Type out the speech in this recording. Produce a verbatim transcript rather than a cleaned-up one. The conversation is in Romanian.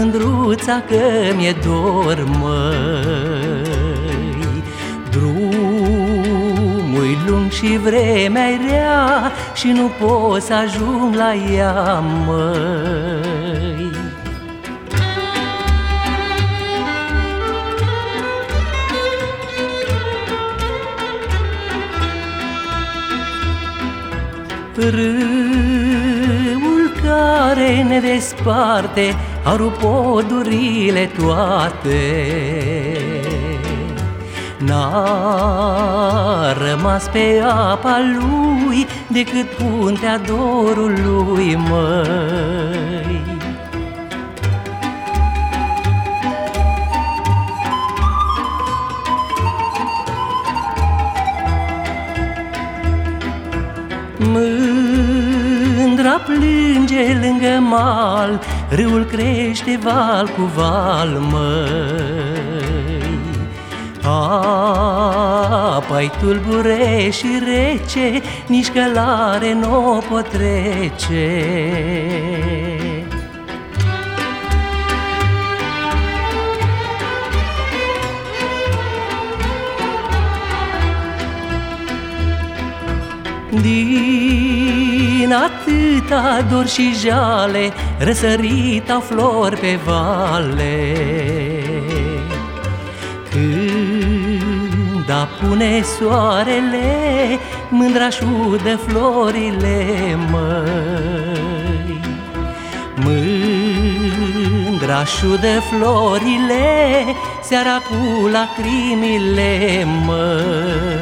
mândruța că mi-e dor, măi. Drumul-i lung și vremea-i rea și nu pot să ajung la ea, măi. Râul care ne desparte a rupt podurile toate. N-a rămas pe apa lui decât puntea dorului, măi. Mândra plânge lângă mal, râul crește val cu val, măi. Apa-i tulbure și rece, nici călare n-o pot trece. Din atâta dor și jale, răsărita flori pe vale. Când apune soarele, mândra-și udă florile, măi. Mândra-și udă florile, seara cu lacrimile, măi.